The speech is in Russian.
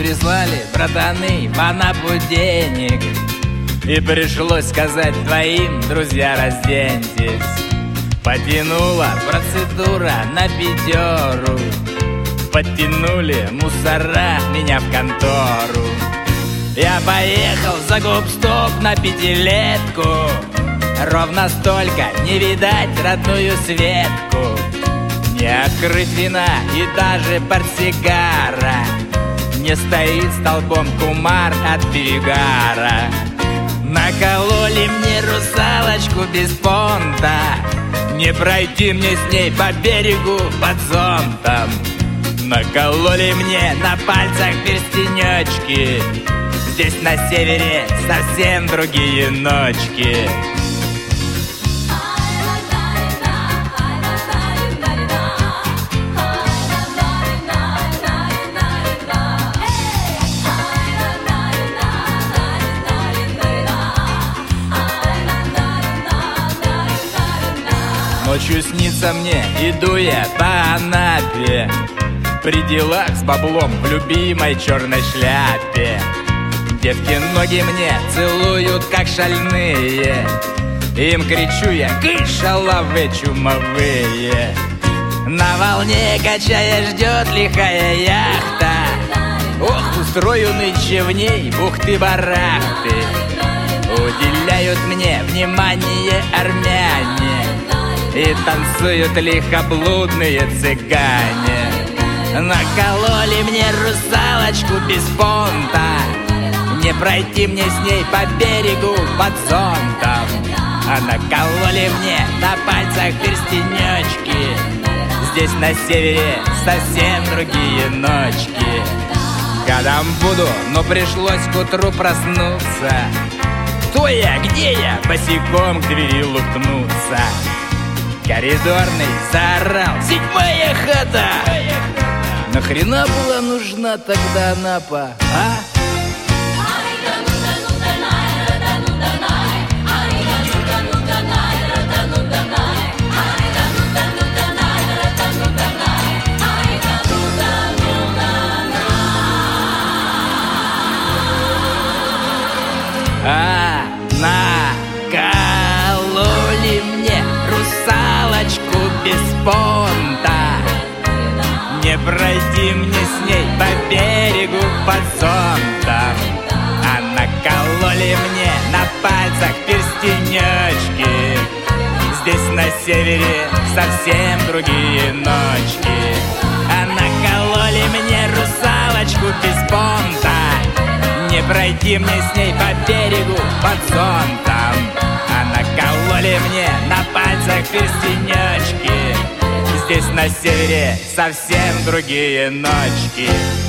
прислали, братаны, в Анапу денег. И пришлось сказать твоим, друзья, разденьтесь. Потянула процедура на 5. Подтянули мусора меня в контору. Я поехал за гоп-стоп на 5-летку. Ровно столько не видать родную Светку. Не открыть вина и даже портсигара. Не стоит столбом кумар от перегара. Накололи мне русалочку без понта. Не пройти мне с ней по берегу под зонтом. Накололи мне на пальцах перстенечки. Здесь на севере совсем другие ночки. Ночью снится мне, иду я по Анапе, при делах с баблом в любимой черной шляпе. Девки ноги мне целуют, как шальные. Им кричу я: кыш, шалавы чумовые. На волне, качая, ждет лихая яхта. Ох, устрою нынче в ней бухты-барахты. Уделяют мне внимание армяне и танцуют лихоблудные цыгане. Накололи мне русалочку без понта. Не пройти мне с ней по берегу под зонтом. А накололи мне на пальцах перстенечки. Здесь на севере совсем другие ночки. Гадом буду, но пришлось к утру проснуться. Кто я, где я, босиком к двери лупнуться. Коридорный заорал: 7-я хата! Нахрена была нужна тогда Анапа, а? Накололи мне русалочку без понта. Не пройти мне с ней по берегу под зонтом. А накололи мне на пальцах перстенечки. Здесь на севере совсем другие ночки. А накололи мне русалочку без понта. Не пройти мне с ней по берегу под зонтом. А накололи мне на пальцах перстенечки. Здесь на севере совсем другие ночки.